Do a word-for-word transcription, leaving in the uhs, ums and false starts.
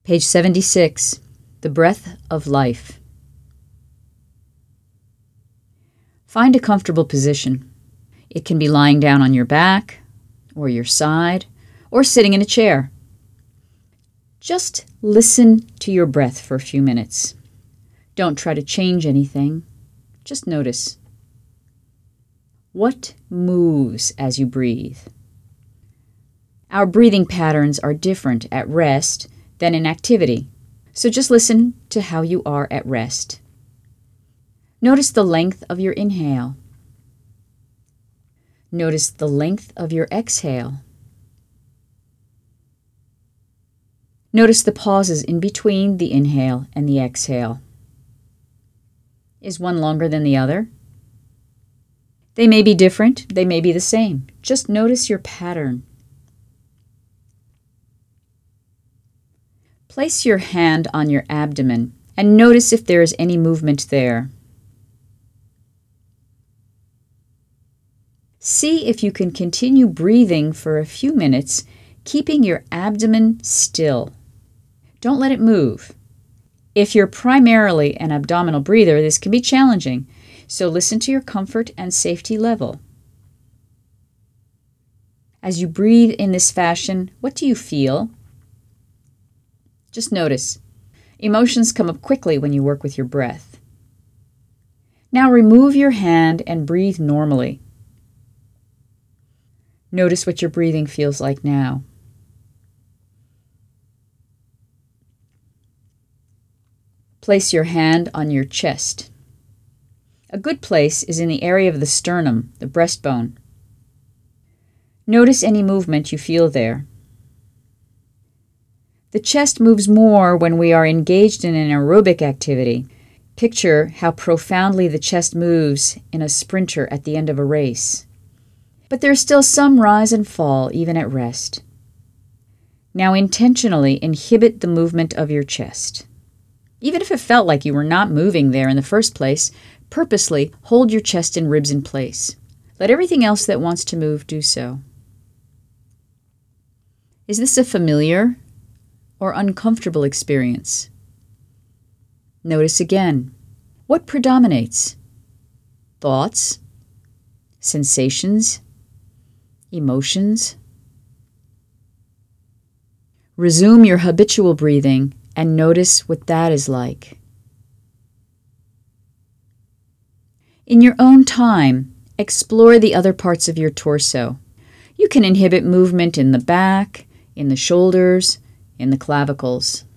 Page seventy-six, The Breath of Life. Find a comfortable position. It can be lying down on your back, or your side, or sitting in a chair. Just listen to your breath for a few minutes. Don't try to change anything. Just notice. What moves as you breathe? Our breathing patterns are different at rest than in activity, so just listen to how you are at rest. Notice the length of your inhale. Notice the length of your exhale. Notice the pauses in between the inhale and the exhale. Is one longer than the other? They may be different, they may be the same. Just notice your pattern. Place your hand on your abdomen and notice if there is any movement there. See if you can continue breathing for a few minutes, keeping your abdomen still. Don't let it move. If you're primarily an abdominal breather, this can be challenging, so listen to your comfort and safety level. As you breathe in this fashion, what do you feel? Just notice. Emotions come up quickly when you work with your breath. Now remove your hand and breathe normally. Notice what your breathing feels like now. Place your hand on your chest. A good place is in the area of the sternum, the breastbone. Notice any movement you feel there. The chest moves more when we are engaged in an aerobic activity. Picture how profoundly the chest moves in a sprinter at the end of a race. But there's still some rise and fall even at rest. Now intentionally inhibit the movement of your chest. Even if it felt like you were not moving there in the first place, purposely hold your chest and ribs in place. Let everything else that wants to move do so. Is this a familiar or uncomfortable experience? Notice again. What predominates? Thoughts? Sensations? Emotions? Resume your habitual breathing and notice what that is like. In your own time, explore the other parts of your torso. You can inhibit movement in the back, in the shoulders, in the clavicles.